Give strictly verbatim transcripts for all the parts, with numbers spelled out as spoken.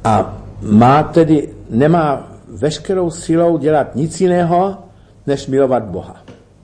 A má tedy, nemá veškerou silou dělat nic jiného, než milovat Boha.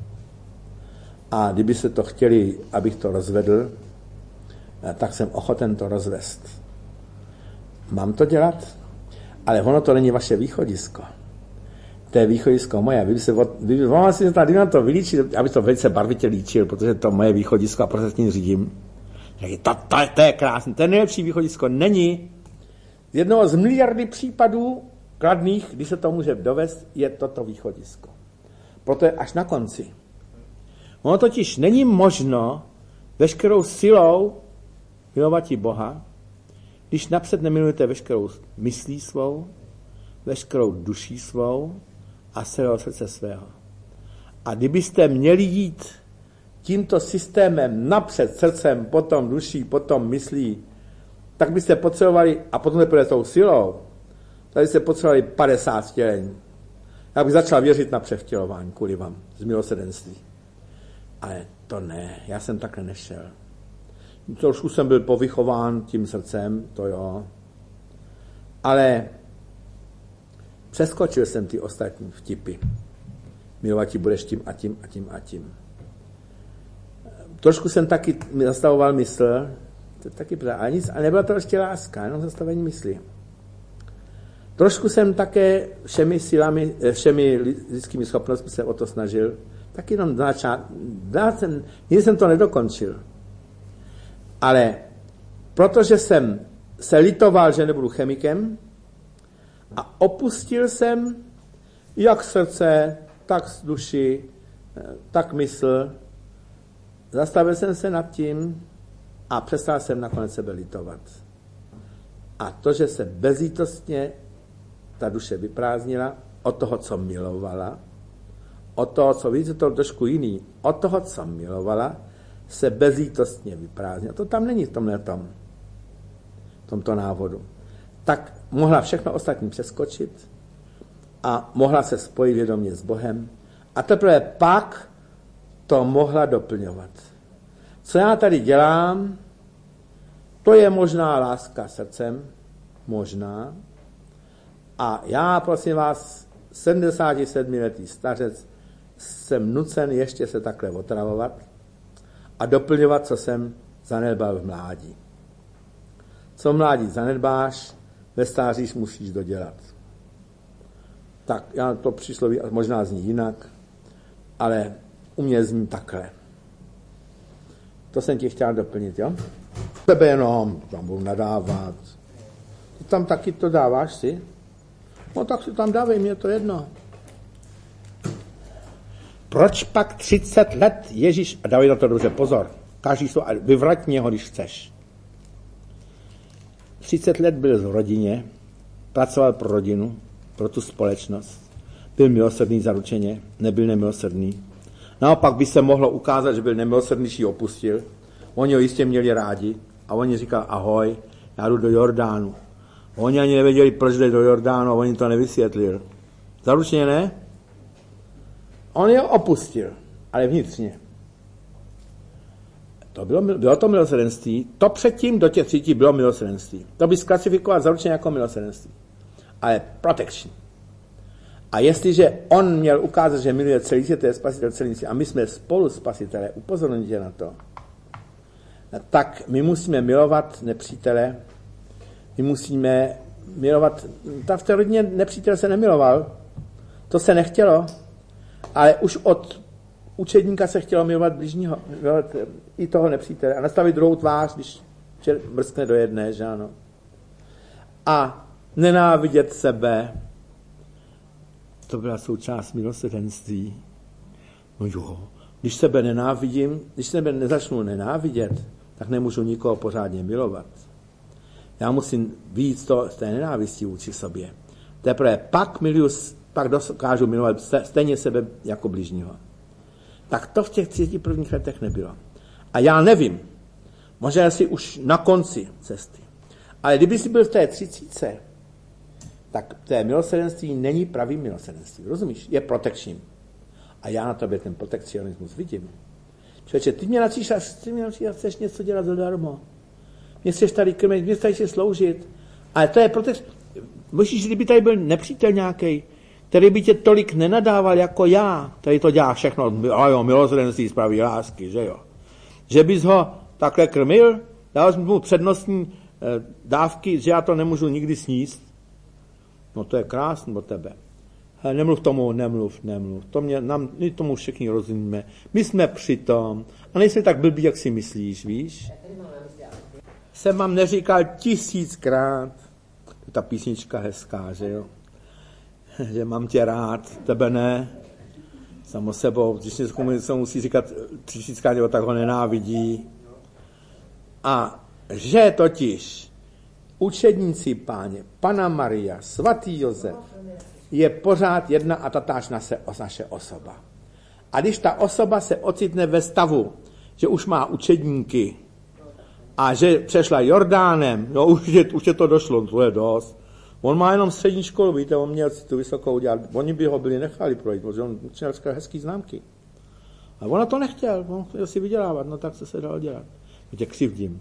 A kdyby se to chtěli, abych to rozvedl, tak jsem ochoten to rozvést. Mám to dělat? Ale ono to není vaše východisko. To je východisko moje. Vy se, vy, vám si tady na to vylíčit, aby to velice barvitě líčil, protože to moje východisko a proto se s tím řídím. To, to, to je krásné. To je nejlepší východisko. Není. Z jednoho z miliardy případů kladných, když se to může dovést, je toto východisko. Proto je až na konci. Ono totiž není možno veškerou silou milovat Boha, když napřed nemilujete veškerou myslí svou, veškerou duší svou a celého srdce svého. A kdybyste měli jít tímto systémem napřed srdcem, potom duší, potom myslí, tak byste potřebovali, a potom teprve tou silou, tak byste potřebovali padesát vtělení. Já bych začal věřit na převtělování kvůli vám, z milosrdenství. Ale to ne, já jsem takhle nešel. Trošku jsem byl povychován tím srdcem, to jo. Ale přeskočil jsem ty ostatní vtipy. Milovat ti budeš tím a tím a tím a tím. Trošku jsem taky zastavoval mysl, to je taky pravda, ale nic, a nebyla to ještě láska, jenom zastavení mysli. Trošku jsem také všemi silami, všemi lidskými schopnostmi se o to snažil, tak jenom začát, jsem, nikdy jsem to nedokončil. Ale protože jsem se litoval, že nebudu chemikem a opustil jsem jak srdce, tak duši, tak mysl, zastavil jsem se nad tím a přestal jsem nakonec sebe litovat. A to, že se bezlítostně ta duše vyprázdnila od toho, co milovala, od toho, co vidíte, to trošku jiný, od toho, co milovala, se bezlítostně vyprázdnila. To tam není v tomhle tom, v tomto návodu. Tak mohla všechno ostatní přeskočit a mohla se spojit vědomě s Bohem a teprve pak to mohla doplňovat. Co já tady dělám, to je možná láska srdcem, možná. A já, prosím vás, sedmdesátsedmiletý stařec, jsem nucen ještě se takhle otravovat a doplňovat, co jsem zanedbal v mládí. Co v mládí zanedbáš, ve stáří musíš dodělat. Tak, já to přísloví možná zní jinak, ale u mě zní takhle. To jsem ti chtěl doplnit, jo? Tebe jenom, tam budu nadávat. Ty tam taky to dáváš si? No tak si tam dávej, mě to jedno. Proč pak třicet let Ježíš, a dávej na to dobře pozor, každý slovo, vyvrať mě ho, když chceš. třicet let byl v rodině, pracoval pro rodinu, pro tu společnost, byl milosrdný zaručeně, nebyl nemilosrdný. Naopak by se mohlo ukázat, že byl nemilosrdný, že ji opustil. Oni ho jistě měli rádi a oni říkali, ahoj, já jdu do Jordánu. Oni ani nevěděli, proč jde do Jordánu, a oni to nevysvětlil. Zaručeně ne? On je opustil, ale vnitřně. To bylo, bylo to milosrdenství. To předtím do těch třetí bylo milosrdenství. To by zklasifikovat zaručeně jako milosrdenství. Ale protection. A jestliže on měl ukázat, že miluje celý svět, to je spasitel celý svět, a my jsme spolu spasitelé, upozorňujte na to, tak my musíme milovat nepřítele, my musíme milovat, ta v té rodině nepřítel se nemiloval, to se nechtělo, ale už od učedníka se chtělo milovat bližního, milovat i toho nepřítele a nastavit druhou tvář, když mrskne do jedné, že ano. A nenávidět sebe, to byla součást milosrdenství. No jo, když sebe nenávidím, když sebe nezačnu nenávidět, tak nemůžu nikoho pořádně milovat. Já musím víc to, z té nenávisti vůči sobě. Teprve pak miluju, pak dokážu milovat stejně sebe jako bližního. Tak to v těch třiceti prvních letech nebylo. A já nevím, možná si už na konci cesty. Ale kdyby si byl v té třicítce, tak té milosrdenství není pravým milosrdenství. Rozumíš? Je protekčním. A já na tobě ten protekcionismus vidím. Člověče, ty mě načíš, ty mě načíš, chceš něco dělat zadarmo. Mě chceš tady krmit, mě chceš sloužit. Ale to je proto, myslíš, kdyby tady byl nepřítel nějaký, který by tě tolik nenadával jako já, který to dělá všechno, a jo, milosrdenství, spraví lásky, že jo. Že bys ho takhle krmil, dal mu přednostní eh, dávky, že já to nemůžu nikdy sníst. No to je krásný od tebe. Hele, nemluv tomu, nemluv, nemluv. To mě, nám, my tomu všichni rozumíme. My jsme při tom. A nejsi tak blbý, jak si myslíš, víš? Jsem vám neříkal tisíckrát, ta písnička hezká, že jo? Že mám tě rád, tebe ne. Samo sebou, když něco musí říkat tisíckrát, nebo tak ho nenávidí. A že totiž učedníci Páně, Panna Maria, svatý Josef, je pořád jedna a tatáž naše osoba. A když ta osoba se ocitne ve stavu, že už má učedníky a že přešla Jordánem, no už je, už je to došlo, to je dost. On má jenom střední školu, víte, on měl si tu vysokou dělat, oni by ho byli nechali projít, protože on měl hezký známky. A ona to nechtěl, on chtěl si vydělávat, no tak co se dalo dělat. To tě křivdím.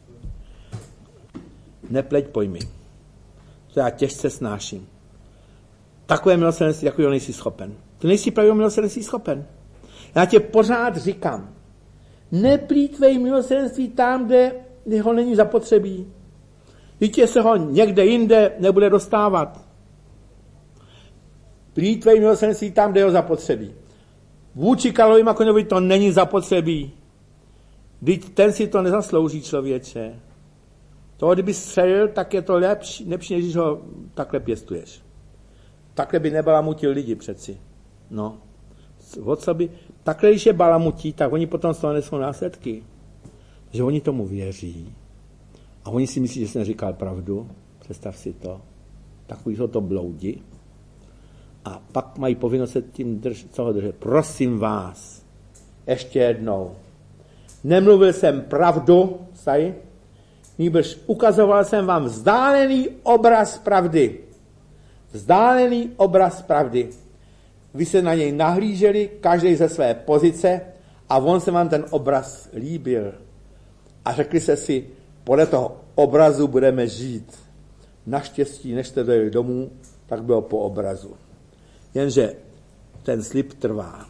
Nepleť pojmy. To já těžce snáším. Takové milosrdenství, jako jo, nejsi schopen. To nejsi pravý milosrdenství schopen. Já tě pořád říkám, neplýtvej milosrdenství tam, kde, kde ho není zapotřebí. Dítě se ho někde jinde nebude dostávat. Plýtvej milosrdenství tam, kde ho zapotřebí. Vůči Karlovi Makoňovi to není zapotřebí. Vždyť ten si to nezaslouží, člověče. Toho, kdyby střelil, tak je to lepší, lepší, než ho takhle pěstuješ. Takhle by nebalamutil lidi přeci. No. O co by? Takhle, když je balamutí, tak oni potom z toho nesou následky. Že oni tomu věří. A oni si myslí, že jsem říkal pravdu. Představ si to. Takový jsou to bloudi. A pak mají povinnost se tím drž, co držet. Prosím vás, ještě jednou. Nemluvil jsem pravdu, saj, nýbrž ukazoval jsem vám vzdálený obraz pravdy. Vzdálený obraz pravdy. Vy se na něj nahlíželi, každý ze své pozice, a on se vám ten obraz líbil. A řekli se si, podle toho obrazu budeme žít. Naštěstí, než jste dojeli domů, tak bylo po obrazu. Jenže ten slib trvá.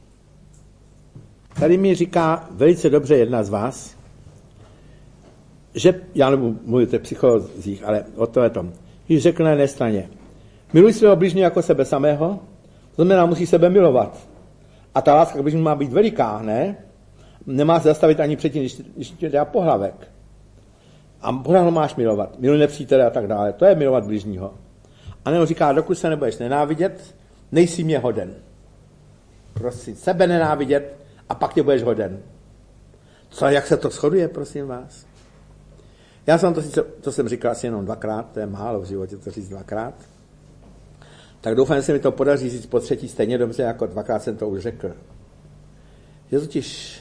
Tady mi říká velice dobře jedna z vás, že, já nebudu mluvit o psycholozích, ale o to je tom, když řekl na jedné straně, miluj svého bližního jako sebe samého, to znamená, musí sebe milovat. A ta láska k bližnímu má být veliká, ne? Nemá se zastavit ani předtím, když, když ti dá pohlavek. A pořád ho máš milovat. Miluj nepřítele a tak dále. To je milovat bližního. A nebo říká, dokud se nebudeš nenávidět, nejsi mě hoden. Prosím, sebe nenávidět a pak tě budeš hoden. Co, jak se to shoduje, prosím vás? Já jsem to, to jsem říkal asi jenom dvakrát, to je málo v životě to říct dvakrát. Tak doufám, že se mi to podaří říct po třetí stejně dobře, jako dvakrát jsem to už řekl. Že totiž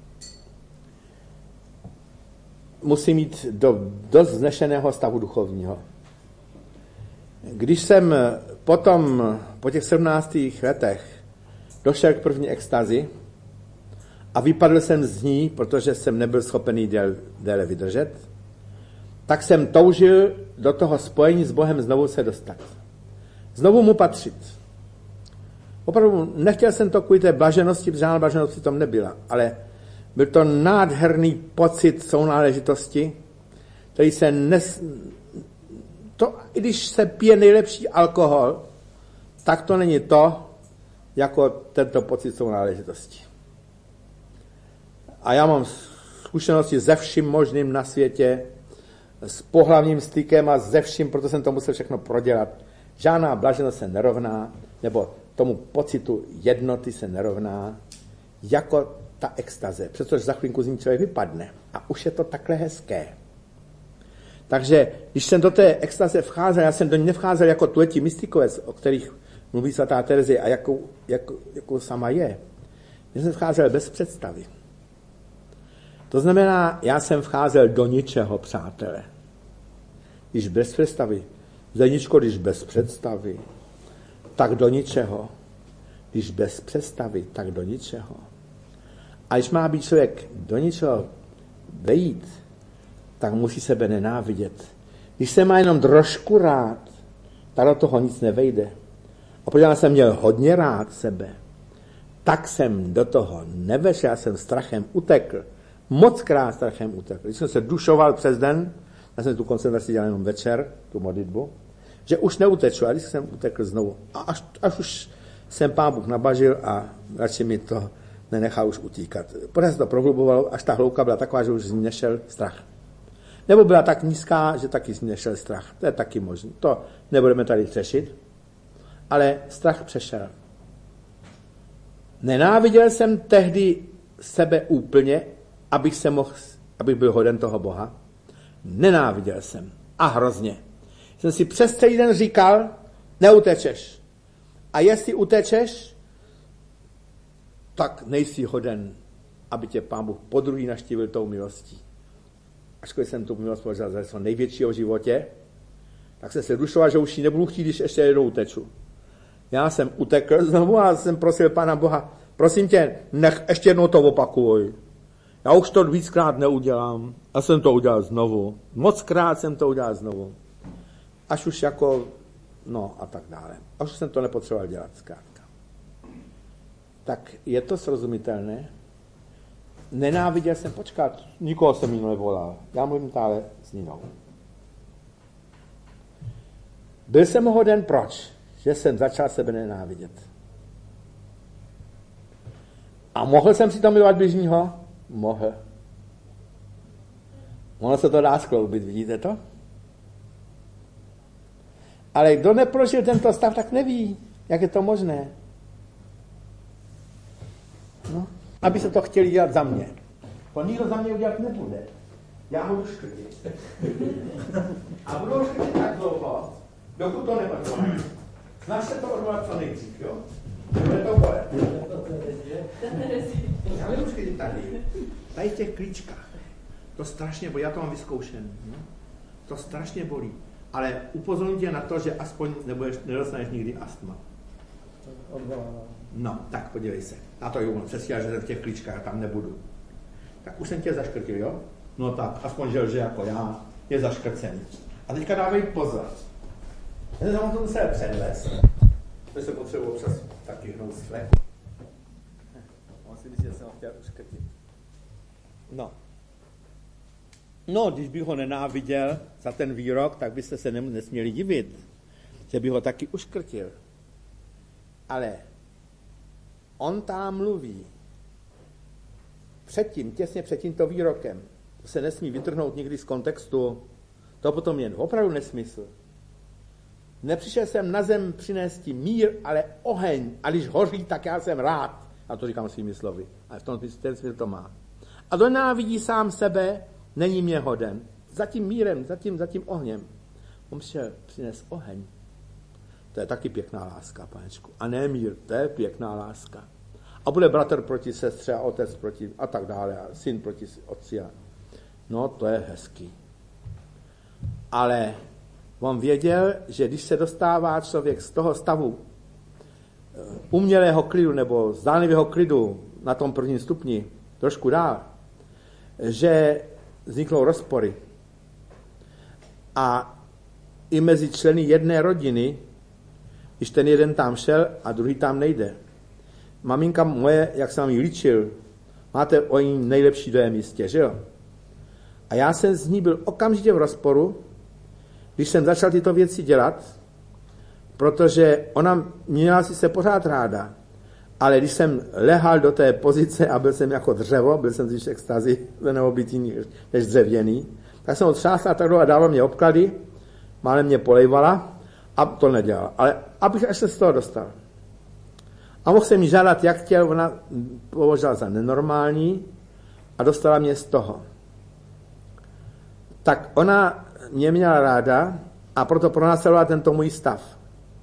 musím mít do dost vznešeného stavu duchovního. Když jsem potom, po těch sedmnácti letech, došel k první extazi a vypadl jsem z ní, protože jsem nebyl schopený déle, déle vydržet, tak jsem toužil do toho spojení s Bohem znovu se dostat. Znovu mu patřit. Opravdu nechtěl jsem to kvůli té blaženosti, protože žádná blaženost v tom nebyla, ale byl to nádherný pocit sounáležitosti, který se nes... To, i když se pije nejlepší alkohol, tak to není to, jako tento pocit sounáležitosti. A já mám zkušenosti se vším možným na světě, s pohlavním stykem a ze vším, proto jsem to musel všechno prodělat. Žádná blaženost se nerovná, nebo tomu pocitu jednoty se nerovná, jako ta extaze, přestože za chvilinku z ní člověk vypadne. A už je to takhle hezké. Takže, když jsem do té extaze vcházel, já jsem do ní nevcházel jako tuletí mystikové, o kterých mluví svatá Terezie a jakou, jakou, jakou sama je. Já jsem vcházel bez představy. To znamená, já jsem vcházel do ničeho, přátelé. Když bez představy. Zeničko, když bez představy, tak do ničeho. Když bez představy, tak do ničeho. A když má být člověk do ničeho vejít, tak musí sebe nenávidět. Když se má jenom trošku rád, tak do toho nic nevejde. A protože jsem měl hodně rád sebe, tak jsem do toho nevešel, já jsem strachem utekl. Mockrát strachem utekl. Když jsem se dušoval přes den, já jsem tu koncentraci dělal jenom večer, tu modlitbu, že už neuteču, a když jsem utekl znovu. A až, až už jsem Pán Bůh nabažil a radši mi to nenechal už utíkat. Pořád se to prohlubovalo, až ta hlouka byla taková, že už z ní nešel strach. Nebo byla tak nízká, že taky z ní nešel strach. To je taky možné. To nebudeme tady řešit. Ale strach přešel. Nenáviděl jsem tehdy sebe úplně, abych, se mohl, abych byl hoden toho Boha. Nenáviděl jsem. A hrozně. Jsem si přes celý den říkal, neutečeš. A jestli utečeš, tak nejsi hoden, aby tě Pán Bůh podruhý naštívil tou milostí. Až když jsem tu milost považoval za svého největšího v životě, tak jsem se dušoval, že už ji nebudu chtít, když ještě jednou uteču. Já jsem utekl znovu a jsem prosil Pána Boha, prosím tě, nech ještě jednou to opakuj. Já už to víckrát neudělám. A jsem to udělal znovu. Mockrát jsem to udělal znovu. Až už jako, no a tak dále. Až už jsem to nepotřeboval dělat zkrátka. Tak je to srozumitelné. Nenáviděl jsem, počkat, nikoho jsem jí nevolal. Já mluvím tále s Ninou. Byl jsem hoden, proč? Že jsem začal sebe nenávidět. A mohl jsem si to milovat bližního? Mohl. Ono se to dá skloubit, vidíte to? Ale kdo neprožil tento stav, tak neví, jak je to možné. No, aby se to chtěli dělat za mě. To nikdo za mě udělat nebude. Já budu škrtit. A budu škrtit tak dlouho, dokud to nebude. Snaž se to odvolat co nejdřív, jo? Bude to bolet. Já budu škrtit tady. Tady v těch klíčkách. To strašně bolí, já to mám vyzkoušen. No? To strašně bolí. Ale upozorním tě na to, že aspoň nebudeš, nedostaneš nikdy astma. No, tak podívej se. Na to jo, přesně, že v těch klíčkách tam nebudu. Tak už jsem tě zaškrtil, jo? No tak, aspoň žel, že jako já je zaškrcený. A teďka dávej pozor. Já jsem to musel předvést. My se potřebuji občas taky hnout z fleku. On si myslí, že jsem ho chtěl uškrtit. No. No, když bych ho nenáviděl za ten výrok, tak byste se nesměli divit, že bych ho taky uškrtil. Ale on tam mluví předtím, těsně před tímto výrokem, to se nesmí vytrhnout nikdy z kontextu, to potom je opravdu nesmysl. Nepřišel jsem na zem přinést mír, ale oheň, a když hoří, tak já jsem rád. A to říkám svými slovy. Ale v tom ten smysl to má. A kdo nenávidí sám sebe, není mě hoden. Za tím mírem, za tím, za tím ohněm. On přišel přinést oheň. To je taky pěkná láska, panečku. A ne mír, to je pěkná láska. A bude bratr proti sestře a otec proti a tak dále. A syn proti otci. No, to je hezký. Ale on věděl, že když se dostává člověk z toho stavu umělého klidu nebo zdánlivého klidu na tom prvním stupni trošku dál, že vzniknou rozpory. A i mezi členy jedné rodiny, když ten jeden tam šel a druhý tam nejde. Maminka moje, jak jsem ji líčil, máte o ní nejlepší dojem jistě, že jo? A já jsem z ní byl okamžitě v rozporu, když jsem začal tyto věci dělat, protože ona měla si se pořád ráda, ale když jsem lehal do té pozice a byl jsem jako dřevo, byl jsem z extazy neobytý než dřevěný, tak jsem ho třásla tak a dával mě obklady, málem mě polejvala a to nedělala. Ale abych až se z toho dostal. A mohl jsem jí žádat, jak chtěl, ona považovala za nenormální a dostala mě z toho. Tak ona mě měla ráda a proto pronásledovala tento můj stav.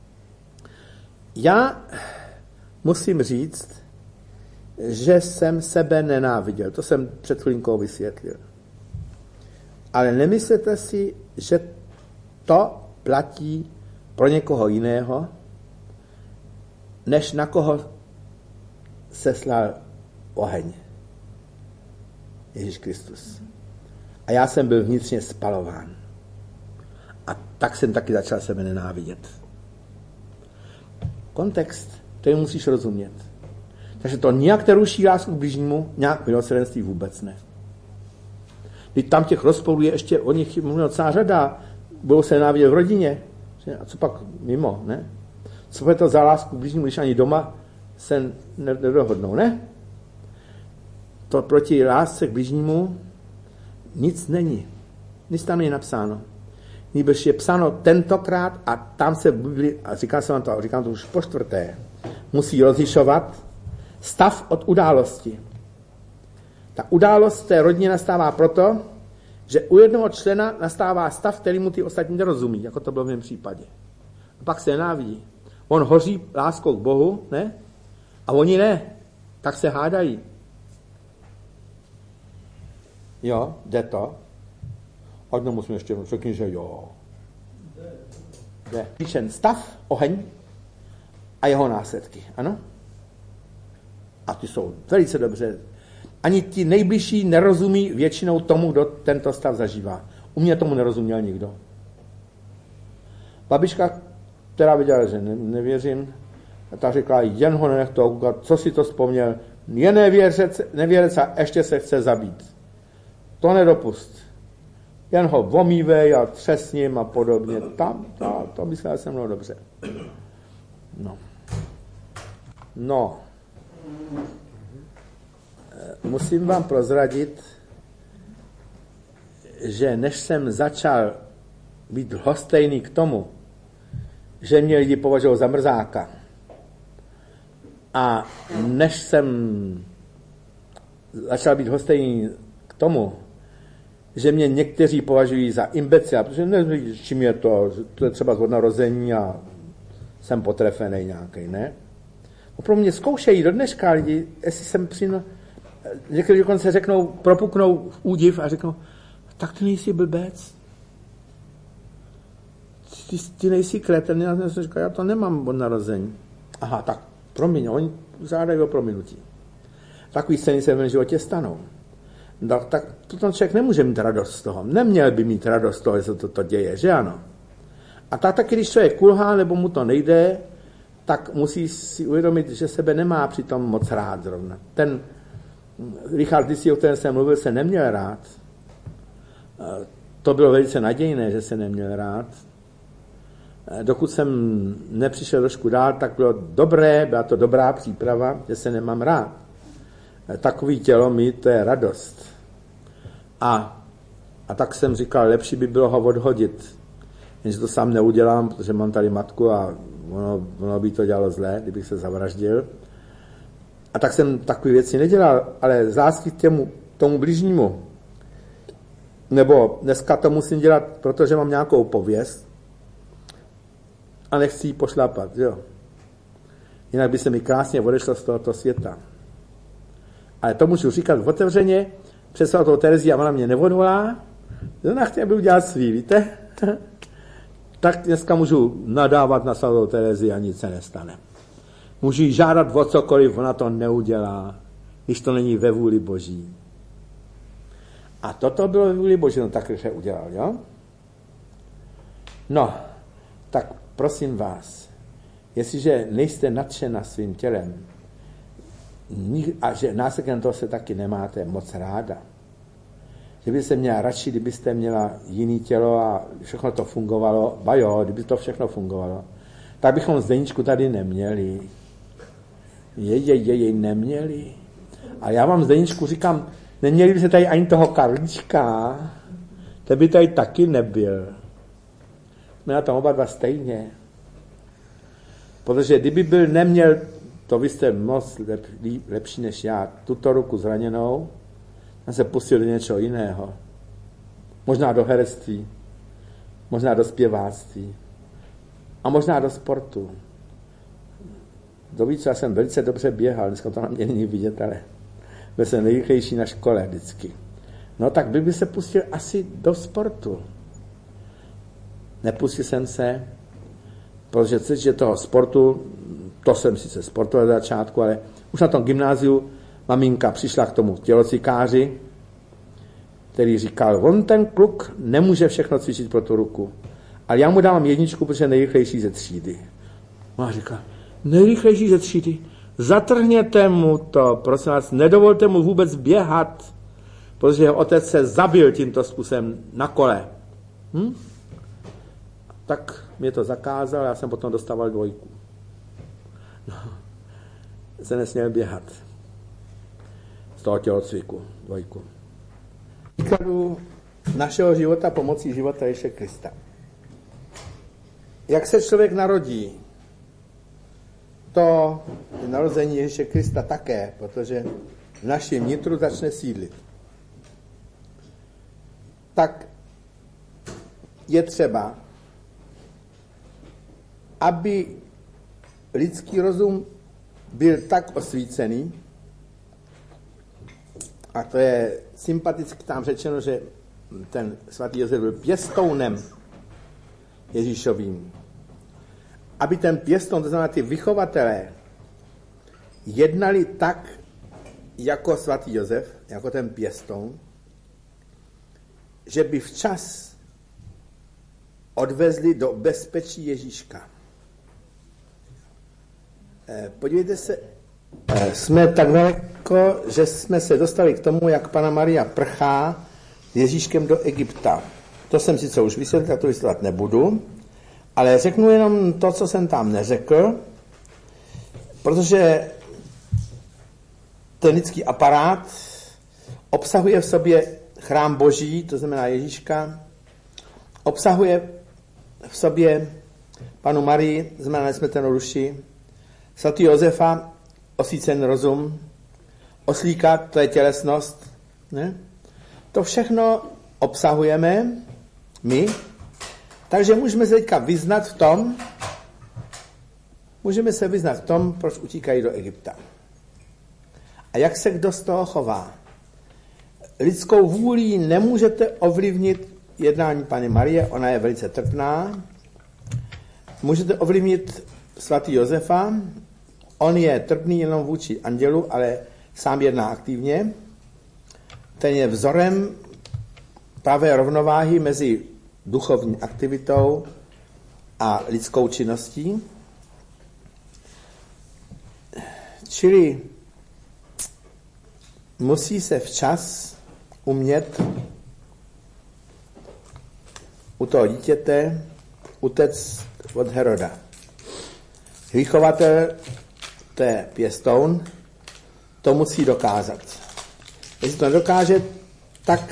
Já musím říct, že jsem sebe nenáviděl. To jsem před chvílinkou vysvětlil. Ale nemyslete si, že to platí pro někoho jiného, než na koho seslal oheň. Ježíš Kristus. A já jsem byl vnitřně spalován. tak jsem taky začal sebe nenávidět. Kontext, který musíš rozumět. Takže to nějak neruší lásku k bližnímu, nějak milosrdenství vůbec ne. Když tam těch rozporů je ještě o nich mluvila celá řada, budou se nenávidět v rodině. A co pak mimo, ne? Co je to za lásku k bližnímu, když ani doma se nedohodnou, ne? To proti lásce k bližnímu nic není. Nic tam není napsáno. Nýbrž je psáno tentokrát a tam se Bibli, a říkám se vám to, říkám to už po čtvrté, musí rozlišovat stav od události. Ta událost té rodině nastává proto, že u jednoho člena nastává stav, který mu ty ostatní nerozumí, jako to bylo v mém případě. A pak se nenávidí. On hoří láskou k Bohu, ne? A oni ne. Tak se hádají. Jo, jde to. A no musím ještě řekni, že jo. Jde. Píšen stav, oheň a jeho následky, ano? A ty jsou velice dobře. Ani ti nejbližší nerozumí většinou tomu, kdo tento stav zažívá. U mě tomu nerozuměl nikdo. Babička, která viděla, že ne, nevěřím, ta řekla, jen ho nenech to koukat, co si to vzpomněl, je nevěřec, nevěrec a ještě se chce zabít. To nedopust. Jen ho omývej a třes s ním a podobně. Tam, to, to myslel jsem mnou dobře. No. No. Musím vám prozradit, že než jsem začal být lhostejný k tomu, že mě lidi považují za mrzáka, a než jsem začal být lhostejný k tomu, že mě někteří považují za imbecila, protože neví, čím je to, že to je třeba z odnarození a jsem potrefený nějaký, ne? Pro mě zkoušejí do dneška lidi, jestli jsem přino... Někteří dokonce řeknou, propuknou v údiv a řeknou, tak ty nejsi blbec. Ty, ty nejsi kreten. Já jsem říkal, já to nemám od narození. Aha, tak promiň, oni žádají o prominutí. Takový scény se v mém životě stanou. Tak, tak ten člověk nemůže mít radost z toho. Neměl by mít radost z toho, že se to, to děje, že ano? A tak taky, když člověk kulhá, nebo mu to nejde, tak musí si uvědomit, že sebe nemá přitom moc rád zrovna. Ten Richard Disi, o kterém jsem mluvil, se neměl rád. To bylo velice nadějné, že se neměl rád. Dokud jsem nepřišel trošku dál, tak bylo dobré, byla to dobrá příprava, že se nemám rád. Takový tělo mít, to je radost. A, a tak jsem říkal, lepší by bylo ho odhodit. Jenže to sám neudělám, protože mám tady matku a ono, ono by to dělalo zlé, kdybych se zavraždil. A tak jsem takové věci nedělal, ale z lásky k těmu, tomu bližnímu. Nebo dneska to musím dělat, protože mám nějakou pověst a nechci ji pošlapat, jo. Jinak by se mi krásně odešlo z tohoto světa. Ale to můžu říkat otevřeně, před svatou Terezí a ona mě neodvolá, ona chtěla by udělat svý, víte? Tak dneska můžu nadávat na svatou Terezí a nic se nestane. Můžu jí žádat o cokoliv, ona to neudělá, když to není ve vůli Boží. A toto bylo ve vůli Boží, no tak se udělal, jo? No, tak prosím vás, jestliže nejste nadšena svým tělem a že následkem toho se taky nemáte moc ráda, že byste měla radši, kdybyste měla jiný tělo a všechno to fungovalo, ba jo, kdyby to všechno fungovalo, tak bychom Zdeníčku tady neměli. Jej, jej, jej, jej, neměli. A já vám Zdeníčku říkám, neměli by se tady ani toho Karlička, to by tady taky nebyl. Jsme na tom oba dva stejně. Protože kdyby byl neměl, to vy jste moc lep, lepší než já, tuto ruku zraněnou, a se pustil do něčeho jiného. Možná do herectví, možná do zpěváctví a možná do sportu. Do víc, já jsem velice dobře běhal, dneska to na mě není vidět, ale byl jsem nejrychlejší na škole vždycky. No tak by, by se pustil asi do sportu. Nepustil jsem se, protože cít, že toho sportu, to jsem sice sportoval na začátku, ale už na tom gymnáziu maminka přišla k tomu tělocvikáři, který říkal, on ten kluk nemůže všechno cvičit pro tu ruku. ale já mu dávám jedničku, protože je nejrychlejší ze třídy. Má říká, nejrychlejší ze třídy, zatrhněte mu to, prosím vás, nedovolte mu vůbec běhat, protože jeho otec se zabil tímto způsobem na kole. Hm? Tak mě to zakázal, já jsem potom dostával dvojku. No, se nesměl běhat z toho tělocviku, dvojku. Příkladu našeho života pomocí života Ježíše Krista. Jak se člověk narodí, to je narození Ježíše Krista také, protože v našem nitru začne sídlit. Tak je třeba, aby lidský rozum byl tak osvícený, a to je sympaticky tam řečeno, že ten svatý Josef byl pěstounem Ježíšovým. Aby ten pěstoun, to znamená ty vychovatelé, jednali tak, jako svatý Josef, jako ten pěstoun, že by včas odvezli do bezpečí Ježíška. Podívejte se, jsme tak daleko, že jsme se dostali k tomu, jak Panna Maria prchá s Ježíškem do Egypta. To jsem sice už vysvětlil, to vysvětlovat nebudu, ale řeknu jenom to, co jsem tam neřekl, protože ten lidský aparát obsahuje v sobě chrám Boží, to znamená Ježíška, obsahuje v sobě Panu Marii, znamená nesmrtelnou duši, svatý Josefa, osvícený rozum, oslíka, to je tělesnost. Ne? To všechno obsahujeme my, takže můžeme se teďka vyznat v tom, můžeme se vyznat v tom, proč utíkají do Egypta. A jak se kdo z toho chová? Lidskou vůlí nemůžete ovlivnit jednání Panny Marie, ona je velice trpná. Můžete ovlivnit svatý Josefa, on je trpný jenom vůči andělu, ale sám jedná aktivně. Ten je vzorem pravé rovnováhy mezi duchovní aktivitou a lidskou činností. Čili musí se včas umět u toho dítěte utec od Heroda. Vychovatel, to je pěstoun, to musí dokázat. Jestli to nedokáže, tak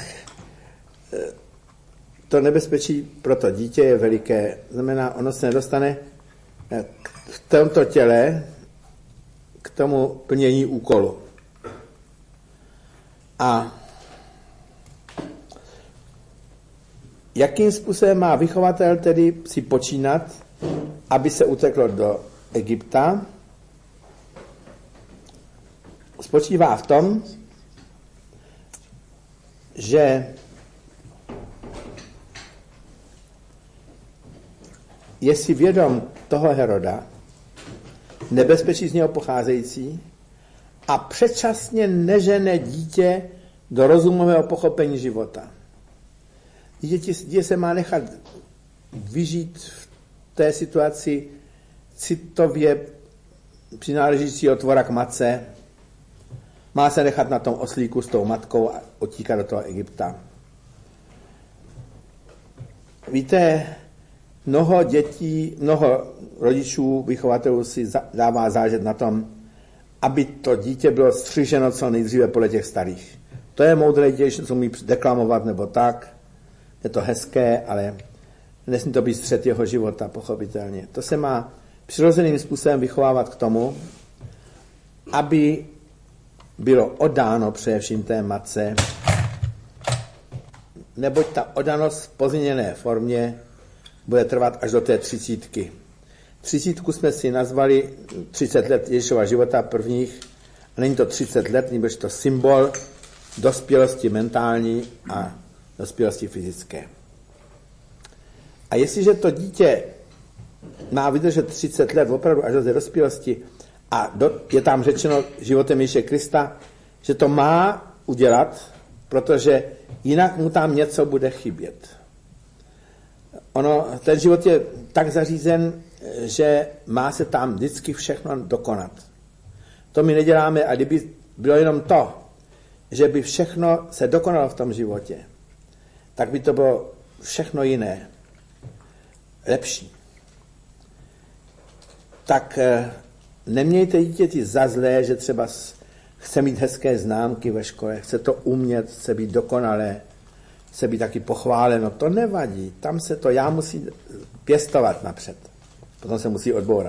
to nebezpečí pro to dítě je veliké. Znamená, ono se nedostane v tomto těle k tomu plnění úkolu. A jakým způsobem má vychovatel tedy si počínat, aby se uteklo do Egypta? Spočívá v tom, že je si vědom toho Heroda, nebezpečí z něho pocházející, a předčasně nežene dítě do rozumového pochopení života. Dítě, dítě se má nechat vyžít v té situaci citově přináležícího tvora k matce, má se nechat na tom oslíku s tou matkou a utíkat do toho Egypta. Víte, mnoho dětí, mnoho rodičů, vychovatelů si dává záležet na tom, aby to dítě bylo střiženo co nejdříve podle těch starých. To je moudré dítě, co umí deklamovat nebo tak. Je to hezké, ale nesmí to být střed jeho života, pochopitelně. To se má přirozeným způsobem vychovávat k tomu, aby bylo oddáno především té matce, neboť ta oddanost v pozměněné formě bude trvat až do té třicítky. Třicítku jsme si nazvali třicet let Ježíšova života prvních. Není to třicet let, nebož to symbol dospělosti mentální a dospělosti fyzické. A jestliže to dítě má vydržet třicet let opravdu až do té dospělosti a do, je tam řečeno životem Ježíše Krista, že to má udělat, protože jinak mu tam něco bude chybět. ono, ten život je tak zařízen, že má se tam vždycky všechno dokonat. To my neděláme, a kdyby bylo jenom to, že by všechno se dokonalo v tom životě, tak by to bylo všechno jiné, lepší. Tak nemějte dítěti za zlé, že třeba chce mít hezké známky ve škole, chce to umět, chce být dokonalé, chce být taky pochváleno. To nevadí, tam se to já musí pěstovat napřed. Potom se musí odbourat.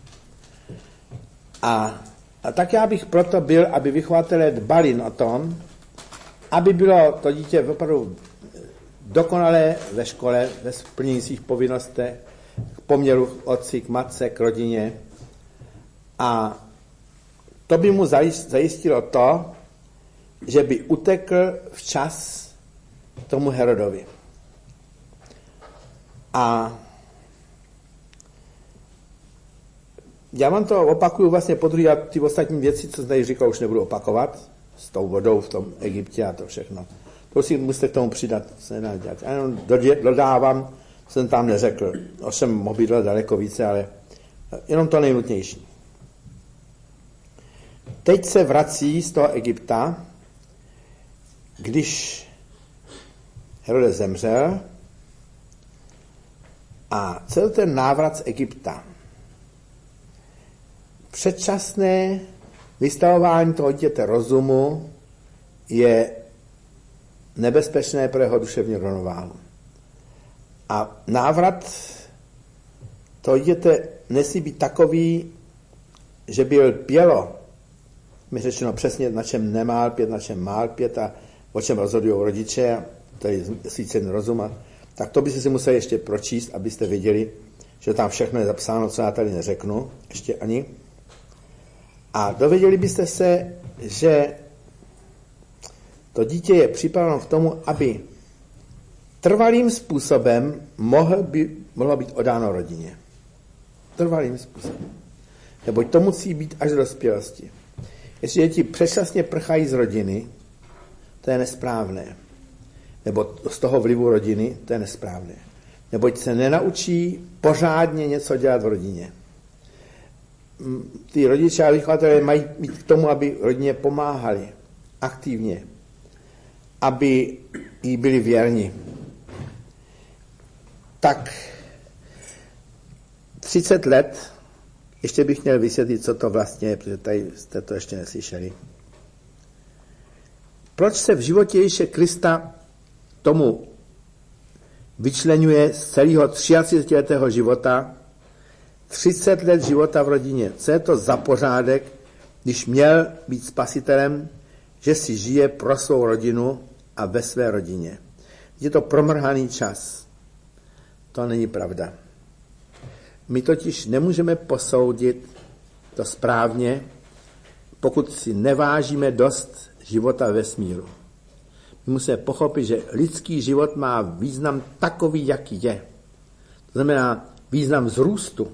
A, a tak já bych proto byl, aby vychovatelé dbali o tom, aby bylo to dítě opravdu dokonalé ve škole, ve splnění svých povinností, k poměru k otci, k matce, k rodině. A to by mu zajistilo to, že by utekl včas tomu Herodovi. A já vám to opakuju vlastně podruhé, a ty ostatní věci, co tady říkal, už nebudu opakovat, s tou vodou v tom Egyptě a to všechno. To si musíte k tomu přidat, se nedá dělat. Já jenom dodávám, jsem tam neřekl. Ovšem mohl být daleko více, ale jenom to nejnutnější. Teď se vrací z toho Egypta, když Herodes zemřel, a celý ten návrat z Egypta. Předčasné vystavování toho dítěte rozumu je nebezpečné pro jeho duševní rovnováhu. A návrat toho dítěte nesmí být takový, že by lpělo, mi řečeno přesně, na čem nemá lpět, na čem má lpět a o čem rozhodují rodiče, to je svícen rozum, tak to byste si museli ještě pročíst, abyste věděli, že tam všechno je zapsáno, co já tady neřeknu, ještě ani. A dověděli byste se, že to dítě je připraveno k tomu, aby trvalým způsobem mohl by, mohlo být odáno rodině. Trvalým způsobem. Neboť to musí být až do dospělosti. Jestli děti předčasně prchají z rodiny, to je nesprávné. Nebo z toho vlivu rodiny, to je nesprávné. Neboť se nenaučí pořádně něco dělat v rodině. Ty rodiče a vychovatelé mají mít k tomu, aby rodině pomáhali aktivně, aby jí byli věrni. Tak třicet let, ještě bych měl vysvětlit, co to vlastně je, protože tady jste to ještě neslyšeli. Proč se v životě Ježíše Krista tomu vyčleňuje z celého třicetiletého života třicet let života v rodině? Co je to za pořádek, když měl být spasitelem, že si žije pro svou rodinu a ve své rodině? Je to promrhaný čas. To není pravda. My totiž nemůžeme posoudit to správně, pokud si nevážíme dost života ve vesmíru. My musíme pochopit, že lidský život má význam takový, jaký je. To znamená význam vzrůstu,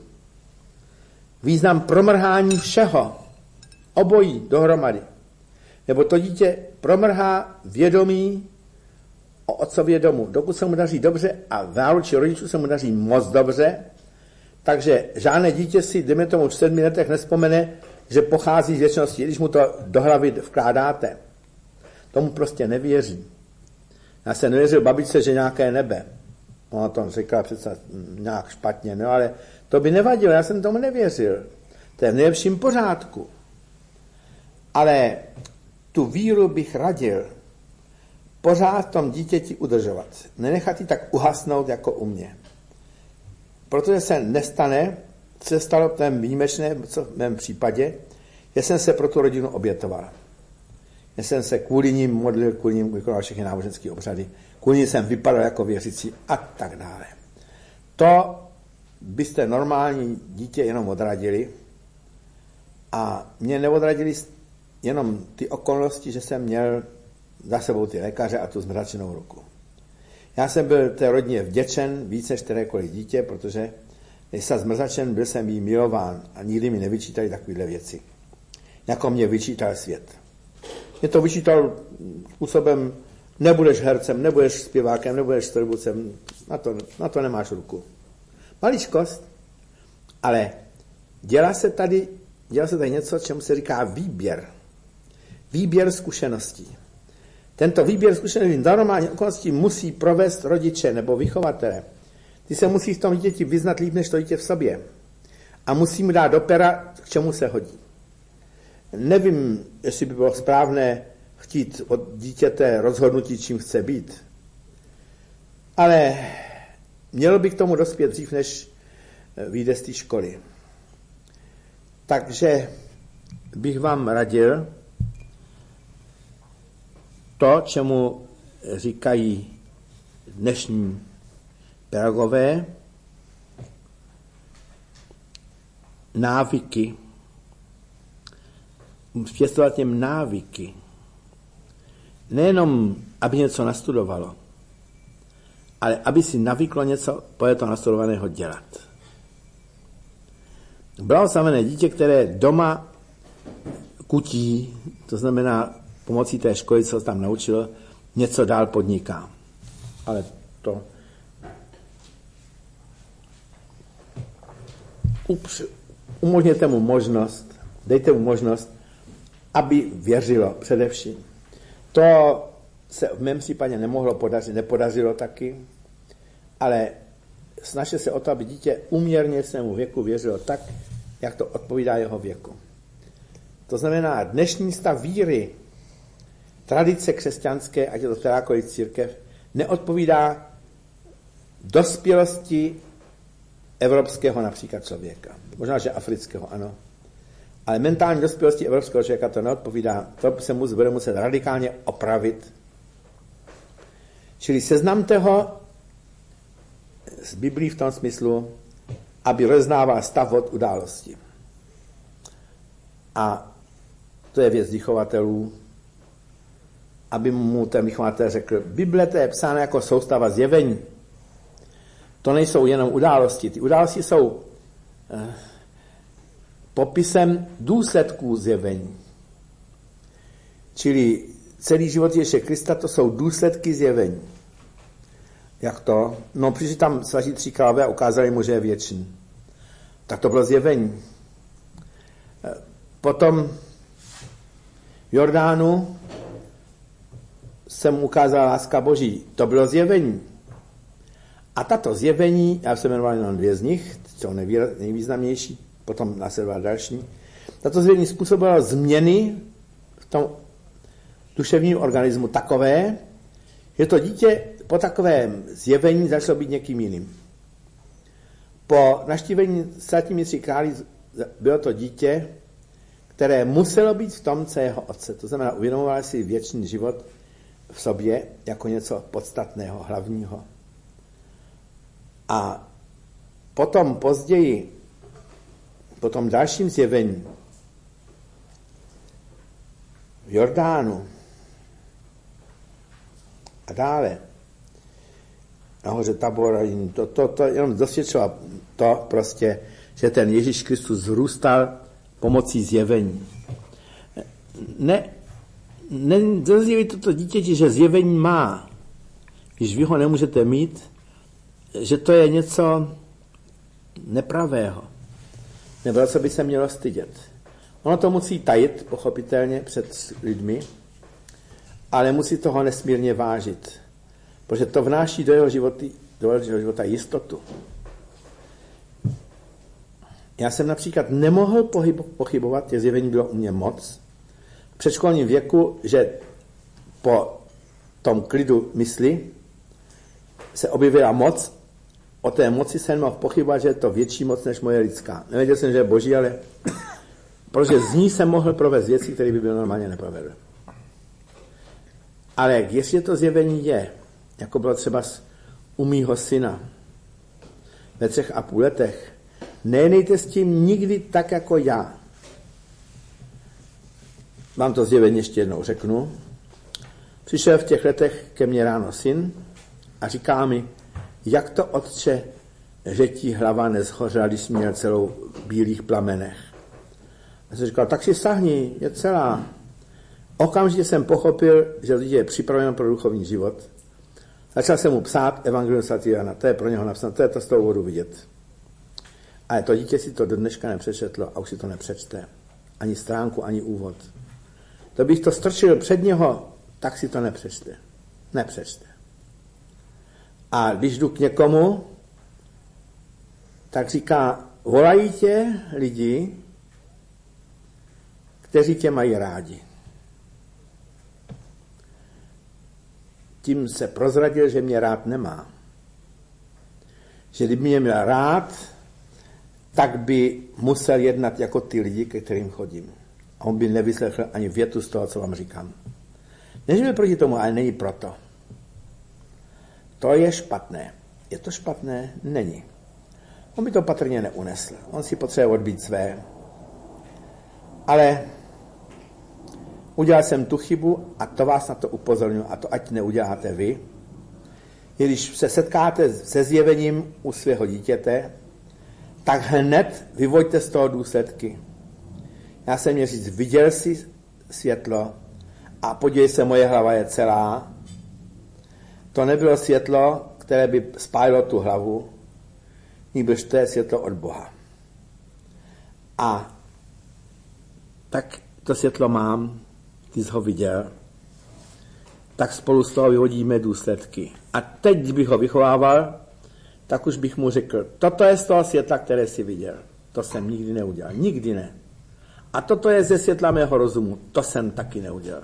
význam promrhání všeho, obojí dohromady. Nebo to dítě promrhá vědomí o otcově domu. Dokud se mu daří dobře a v náručí rodičů se mu daří moc dobře, takže žádné dítě si, dejme tomu v sedmi letech, nespomene, že pochází z věčnosti, když mu to do hlavy vkládáte. Tomu prostě nevěří. Já jsem nevěřil babičce, že nějaké nebe. Ona to řekla přece nějak špatně, no ale to by nevadilo, já jsem tomu nevěřil. To je v nejlepším pořádku. Ale tu víru bych radil pořád v tom dítěti udržovat. Nenechat ji tak uhasnout jako u mě. Protože se nestane, co se stalo v tom výjimečném, co v mém případě, že jsem se pro tu rodinu obětoval. Já jsem se kvůli ním modlil, kvůli ním vykonal všechny náboženské obřady, kvůli ním jsem vypadal jako věřící a tak dále. To byste normální dítě jenom odradili a mě neodradili jenom ty okolnosti, že jsem měl za sebou ty lékaře a tu zmračenou ruku. Já jsem byl té rodině vděčen víc než kterékoliv dítě, protože než jsem zmrzačen, byl jsem jí milován a nikdy mi nevyčítali takovéhle věci. Jako mě vyčítal svět. Mě to vyčítal způsobem, nebudeš hercem, nebudeš zpěvákem, nebudeš strbucem, na to, na to nemáš ruku. Maličkost, ale dělá se tady, dělá se tady něco, čemu se říká výběr. Výběr zkušeností. Tento výběr zkušeností normální okolností musí provést rodiče nebo vychovatele. Ty se musí v tom dítěti vyznat líp, než to dítě v sobě. A musí mu dát do pera, k čemu se hodí. Nevím, jestli by bylo správné chtít od dítěte rozhodnutí, čím chce být. Ale mělo by k tomu dospět dřív, než vyjde z té školy. Takže bych vám radil to, čemu říkají dnešní pedagogové, návyky, pěstovat těm návyky. Nejenom, aby něco nastudovalo, ale aby si navyklo něco podle toho nastudovaného dělat. Blahoslavené dítě, které doma kutí, to znamená pomocí té školy, co se tam naučilo, něco dál podniká. Ale to umožněte mu možnost, dejte mu možnost, aby věřilo především. To se v mém případě nemohlo podařit, nepodařilo taky, ale snažte se o to, aby dítě uměrně svému věku věřilo tak, jak to odpovídá jeho věku. To znamená, dnešní stav víry, tradice křesťanské, ať je to kterákoliv církev, neodpovídá dospělosti evropského například člověka. Možná, že afrického, ano. Ale mentální dospělosti evropského člověka to neodpovídá. To se mu bude muset radikálně opravit. Čili seznamte ho z Biblí v tom smyslu, aby rozeznával stav od události. A to je věc vychovatelů, aby mu ten vychovatel řekl, Bible to je psána jako soustava zjevení. To nejsou jenom události. Ty události jsou eh, popisem důsledků zjevení. Čili celý život Ježíše Krista, to jsou důsledky zjevení. Jak to? No, přišli tam svatí tři králové a ukázali mu, že je věčný. Tak to bylo zjevení. Potom v Jordánu se mu ukázala láska Boží. To bylo zjevení. A tato zjevení, já jsem jmenoval jenom dvě z nich, jsou nejvýznamnější, potom následoval další. Tato zjevení způsobila změny v tom duševním organismu takové, že to dítě po takovém zjevení začalo být někým jiným. Po navštívení svatými tři králi bylo to dítě, které muselo být v tom, co jeho otce. To znamená, uvědomovalo si věčný život v sobě jako něco podstatného, hlavního. A potom později, po tom dalším zjevení v Jordánu a dále nahoře Tabor, to, to, to jenom dosvědčilo to prostě, že ten Ježíš Kristus zrůstal pomocí zjevení. Ne, ne dozvědějte toto dítěti, že zjevení má, když vy ho nemůžete mít, že to je něco nepravého, nebo co by se mělo stydět. Ono to musí tajit, pochopitelně, před lidmi, ale musí toho nesmírně vážit, protože to vnáší do jeho života, do jeho života jistotu. Já jsem například nemohl pochybovat, že zjevení bylo u mě moc, v předškolním věku, že po tom klidu mysli se objevila moc. O té moci jsem mohl pochybovat, že je to větší moc než moje lidská. Nevěděl jsem, že je boží, ale protože z ní jsem mohl provést věci, které by byl normálně neprovedl. Ale jestli to zjevení je, jako bylo třeba u mýho syna ve třech a půl letech, nejednejte s tím nikdy tak, jako já. Vám to zjevení ještě jednou řeknu. Přišel v těch letech ke mně ráno syn a říká mi, jak to, otče, že ti hlava nezhořela, když jsi měl celou v bílých plamenech. A jsem říkal, tak si sahni, je celá. Okamžitě jsem pochopil, že lidi je připraven pro duchovní život. Začal jsem mu psát Evangelium svatého Jana, to je pro něho napsáno, to je to z toho úvodu vidět. Ale to dítě si to do dneška nepřečetlo a už si to nepřečte. Ani stránku, ani úvod. To bych to strčil před něho, tak si to nepřečte. Nepřečte. A když jdu k někomu, tak říká, volají tě lidi, kteří tě mají rádi. Tím se prozradil, že mě rád nemá. Že kdyby mě měl rád, tak by musel jednat jako ty lidi, ke kterým chodím. A on by nevyslechl ani větu z toho, co vám říkám. Než by proti tomu, ale není proto. To je špatné. Je to špatné? Není. On by to patrně neunesl. On si potřebuje odbít své. Ale udělal jsem tu chybu a to vás na to upozorňuji a to ať neuděláte vy. I když se setkáte se zjevením u svého dítěte, tak hned vyvoďte z toho důsledky. Já jsem měl říct, viděl jsi světlo a podívej se, moje hlava je celá. To nebylo světlo, které by spálilo tu hlavu, nýbrž to je světlo od Boha. A tak to světlo mám, ty jsi ho viděl, tak spolu z toho vyhodíme důsledky. A teď, kdybych ho vychovával, tak už bych mu řekl, toto je z toho světla, které jsi viděl. To jsem nikdy neudělal. Nikdy ne. A toto je ze světla mého rozumu. To jsem taky neudělal.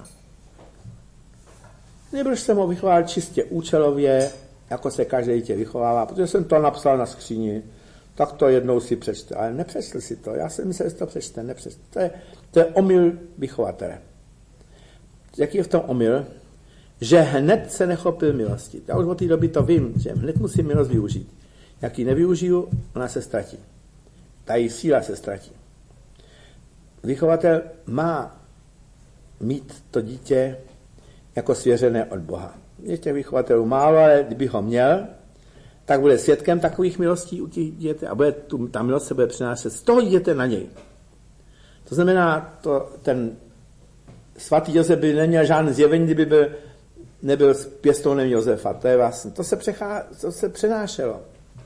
Nebrž jsem ho vychoval čistě účelově, jako se každé dítě vychovává, protože jsem to napsal na skříni, tak to jednou si přečte. Ale nepřečtl si to. Já jsem myslel, že to přečte, nepřečte. To je, to je omyl vychovatele. Jaký je v tom omyl? Že hned se nechopil milosti. Já už od té doby to vím, že hned musím milost využít. Jak ji nevyužiju, ona se ztratí. Ta její síla se ztratí. Vychovatel má mít to dítě jako svěřené od Boha. Je těch vychovatelů málo, ale kdyby ho měl, tak bude svědkem takových milostí u těch dítěte a bude tu, ta milost se bude přinášet z toho dítěte na něj. To znamená, to, ten svatý Josef by neměl žádný zjevení, kdyby byl, nebyl pěstounem Josefa. To je vlastně, to se, přechá, to se přenášelo.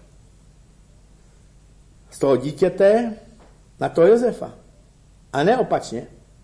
Z toho dítěte na toho Josefa. A ne opačně.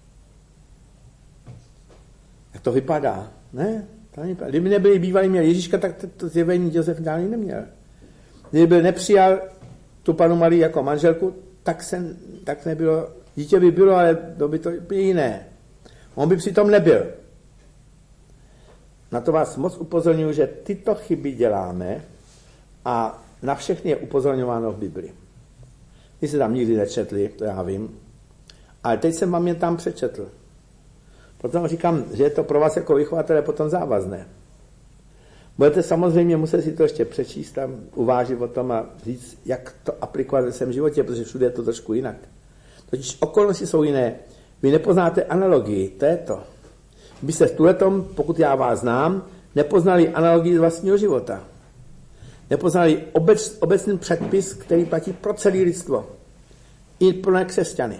Jak to vypadá? Ne? To nevypadá. Kdyby nebyli bývalí měl Ježíška, tak to, to zjevení Josef dál neměl. Kdyby byl nepřijal tu panu Marii jako manželku, tak, se, tak nebylo, dítě by bylo, ale bylo by to jiné. On by přitom nebyl. Na to vás moc upozorňuji, že tyto chyby děláme a na všechny je upozorňováno v Biblii. Vy se tam nikdy nečetli, to já vím, ale teď jsem vám je tam přečetl. Potom říkám, že je to pro vás jako vychovatele potom závazné. Budete samozřejmě muset si to ještě přečíst, tam uvážit o tom a říct, jak to aplikovat ve svém životě, protože všude je to trošku jinak. Totiž okolnosti jsou jiné. Vy nepoznáte analogii, to je to. Byste v tuhletom, pokud já vás znám, nepoznali analogii z vlastního života. Nepoznali obec, obecný předpis, který platí pro celé lidstvo. I pro křesťany.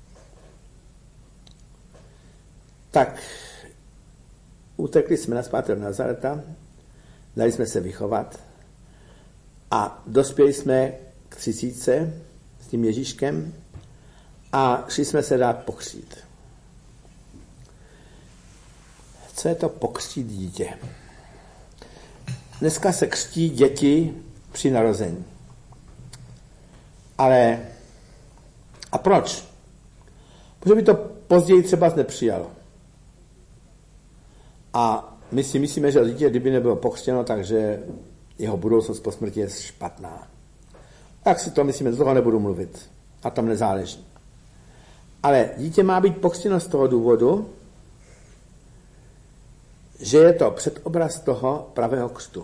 Tak, utekli jsme na zpátek do Nazareta, dali jsme se vychovat a dospěli jsme k třicítce s tím Ježíškem a šli jsme se dát pokřtít. Co je to pokřtít dítě? Dneska se křtí děti při narození. Ale a proč? Protože by to později třeba nepřijalo. A my si myslíme, že dítě, kdyby nebylo pokřtěno, takže jeho budoucnost po smrti je špatná. Tak si to myslíme, z toho nebudu mluvit. A tam nezáleží. Ale dítě má být pokřtěno z toho důvodu, že je to předobraz toho pravého křtu.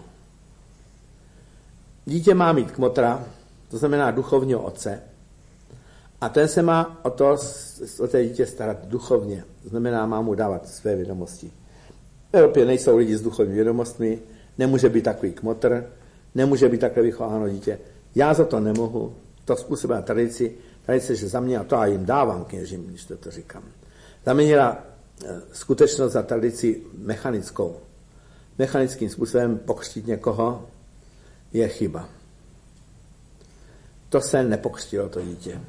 Dítě má mít kmotra, to znamená duchovního otce, a ten se má o to, o té dítě starat duchovně. To znamená, má mu dávat své vědomosti. V Evropě nejsou lidi s duchovními vědomostmi, nemůže být takový kmotr, nemůže být takhle vychováno dítě. Já za to nemohu, to způsobila tradici, tradice, že za mě, a to já jim dávám kněžím, když to, to říkám, zamenila skutečnost za tradici mechanickou. mechanickým způsobem pokřtít někoho je chyba. To se nepokřtilo, to dítě.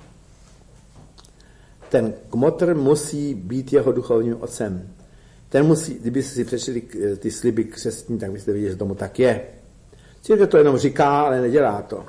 Ten kmotr musí být jeho duchovním otcem. Ten musí, kdybyste si přečetli ty sliby křestní, tak byste viděli, že tomu tak je. Církev to jenom říká, ale nedělá to.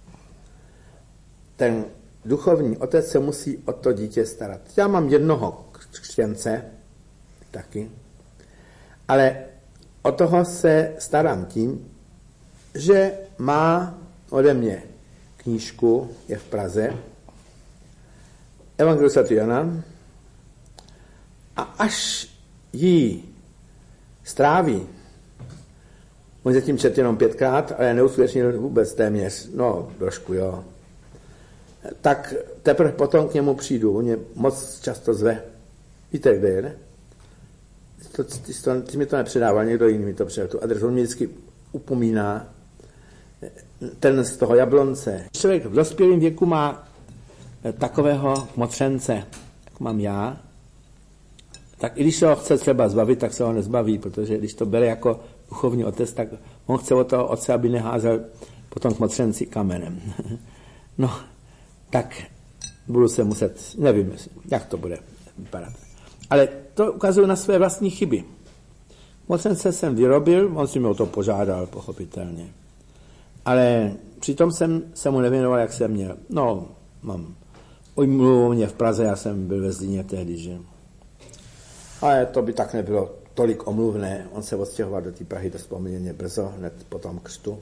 Ten duchovní otec se musí o to dítě starat. Já mám jednoho křtěnce, taky, ale o toho se starám tím, že má ode mě knížku, je v Praze, Evangelium svatého Jana, a až ji stráví, on zatím četl jenom pětkrát, ale neuskutečnil vůbec téměř, no trošku, jo, tak teprve potom k němu přijdu, on mě moc často zve. Víte, kde je, ne? To, ty, to, ty mi to nepředával, někdo jiný mi to předal. Tu adresu on mě vždycky upomíná, ten z toho Jablonce. Člověk v dospělém věku má takového motřence, jak mám já, tak i když se ho chce třeba zbavit, tak se ho nezbaví, protože když to bere jako duchovní otec, tak on chce od toho otce, aby neházel potom k motřenci kamenem. No, tak budu se muset, nevím, jak to bude vypadat. Ale to ukazuje na své vlastní chyby. Mocence jsem vyrobil, on si mi o to požádal, pochopitelně. Ale přitom jsem se mu nevěnoval, jak jsem měl. No, mám ujmluvu mě v Praze, já jsem byl ve Zlíně tehdy, že? Ale to by tak nebylo tolik omluvné. On se odstěhoval do té Prahy dost poměrně brzo, hned po tom křtu.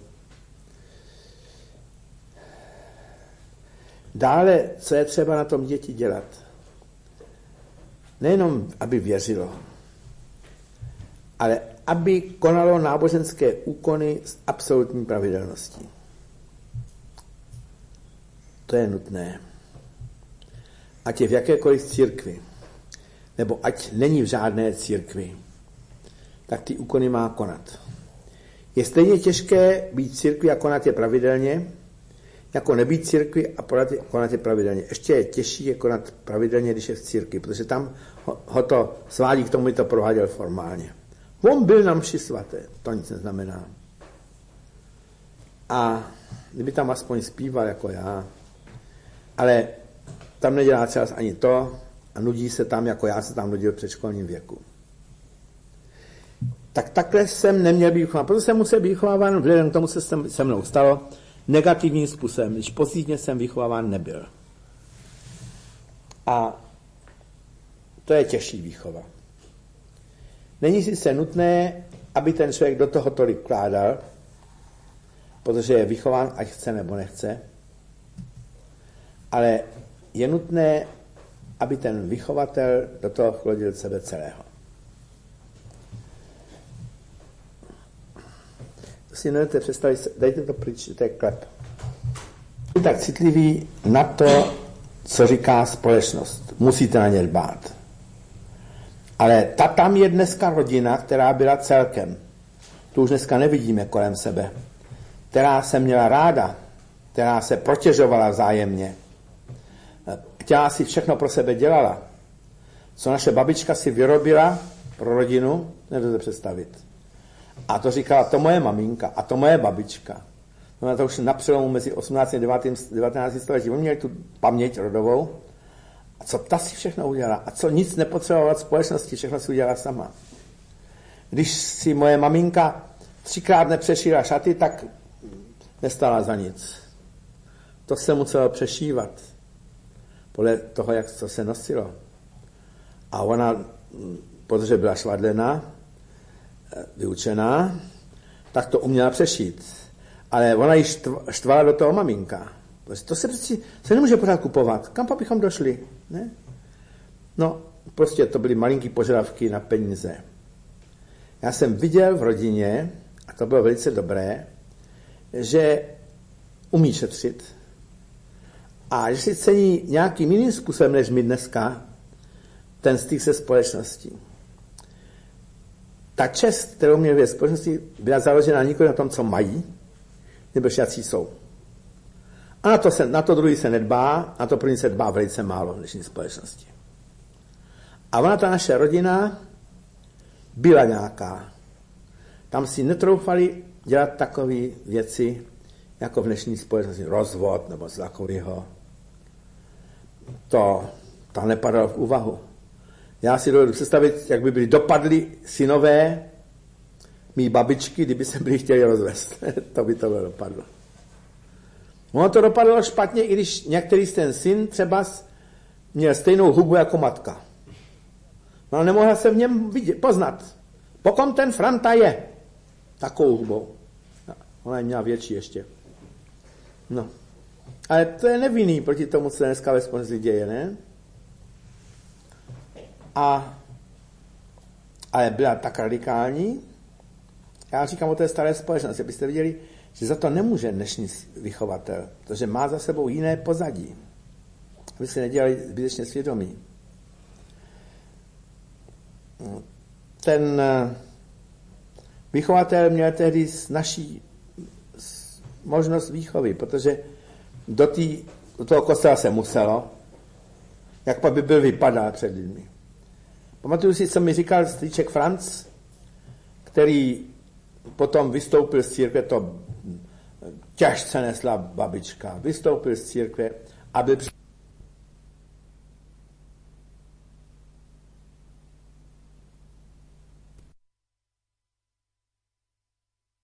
Dále, co je třeba na tom děti dělat? Nejenom, aby věřilo, ale aby konalo náboženské úkony s absolutní pravidelností. To je nutné. Ať je v jakékoliv církvi, nebo ať není v žádné církvi, tak ty úkony má konat. Je stejně těžké být v církvi a konat je pravidelně, jako nebýt církvi a konat je pravidelně. Ještě je těžší je konat pravidelně, když je v církvi, protože tam ho, ho to svádí k tomu, by to prováděl formálně. On byl na mši svaté, to nic neznamená. A kdyby tam aspoň zpíval jako já, ale tam nedělá třeba ani to a nudí se tam, jako já se tam nudil v předškolním věku. Tak takhle jsem neměl být vychován, protože jsem musel být vychováván, vzhledem k tomu se se mnou stalo, negativním způsobem, když pozitivně jsem vychováván nebyl. A to je těžší výchova. Není sice nutné, aby ten člověk do toho tolik vkládal, protože je vychován, ať chce nebo nechce, ale je nutné, aby ten vychovatel do toho vklodil sebe celého. To si nemůžete představit, dejte to pryč, to je klep. Jste tak citlivý na to, co říká společnost. Musíte na ně dbát. Ale ta tam je dneska rodina, která byla celkem. Tu už dneska nevidíme kolem sebe. Která se měla ráda, která se protěžovala vzájemně. Chtěla si všechno pro sebe dělala. Co naše babička si vyrobila pro rodinu, nedůžete představit. A to říkala, to moje maminka a to moje babička. No to už na přelomu mezi osmnáctým a devatenáctým století. Oni měli tu paměť rodovou. A co ta si všechno udělala? A co nic nepotřebovala společnosti, všechno si udělala sama. Když si moje maminka třikrát nepřešila šaty, tak nestala za nic. To se muselo přešívat. Podle toho, jak to se nosilo. A ona, protože byla švadlená, vyučená, tak to uměla přešít. Ale ona ji štvala do toho maminka. To se přeci se nemůže pořád kupovat. Kam pa bychom došli? Ne? No, prostě to byly malinký požadavky na peníze. Já jsem viděl v rodině, a to bylo velice dobré, že umí šetřit a že si cení nějakým jiným způsobem, než my dneska, ten styk se společností. Ta čest, kterou měli ve společnosti, byla založena nikoli na tom, co mají, nebo jací jsou. A na to, se, na to druhý se nedbá, na to první se dbá velice málo v dnešní společnosti. A ona, ta naše rodina, byla nějaká. tam si netroufali dělat takové věci, jako v dnešní společnosti, rozvod nebo z takového. To, to nepadalo v úvahu. Já si dovedu představit, jak by byli dopadli synové mý babičky, kdyby se byli chtěli rozvést. To by to bylo dopadlo. Ono to dopadlo špatně, i když některý ten syn třeba měl stejnou hubu jako matka. No nemohla se v něm vidět, poznat. Pokom ten Franta je takovou hubou. Ona je měla větší ještě. No. Ale to je nevinný proti tomu, co se dneska ve společnosti děje, ne? A ale byla tak radikální. Já říkám o té staré společnosti, abyste viděli, že za to nemůže dnešní vychovatel, protože má za sebou jiné pozadí. Aby se nedělali zbytečně svědomí. Ten vychovatel měl tehdy naší možnost výchovy, protože do, tý, do toho kostela se muselo, jak pak by byl vypadal před lidmi. Pamatuju si, co mi říkal strýček Franc, který potom vystoupil z církve, to těžce nesla babička, vystoupil z církve a byl